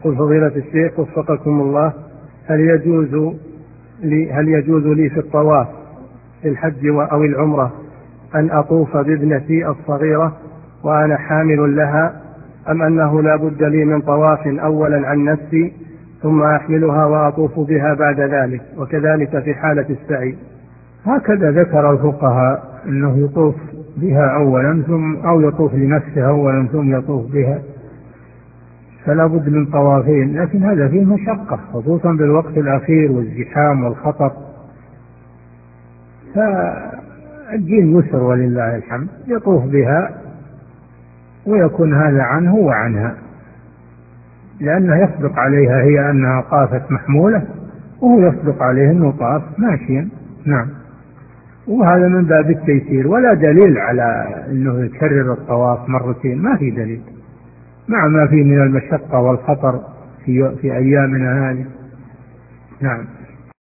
يقول فضيلة الشيخ وفقكم الله، هل يجوز لي في الطواف في الحج أو العمرة أن أطوف بابنتي الصغيرة وأنا حامل لها، أم أنه لا بد لي من طواف أولا عن نفسي ثم أحملها وأطوف بها بعد ذلك، وكذلك في حالة السعي؟ هكذا ذكر الفقهاء أنه يطوف بها أولا أو يطوف لنفسه أولا ثم يطوف بها، فلا بد من طوافين، لكن هذا فيه مشقة خصوصا بالوقت الأخير والزحام والخطر، فالدين يسر ولله الحمد، يطوف بها ويكون هذا عنه وعنها، لأنه يصدق عليها هي أنها طافت محمولة، وهو يصدق عليه أنه طاف ماشيا. نعم، وهذا من باب التيسير، ولا دليل على أنه يكرر الطواف مرتين، ما في دليل مع ما فيه من المشقة والخطر في أيامنا هذه. نعم.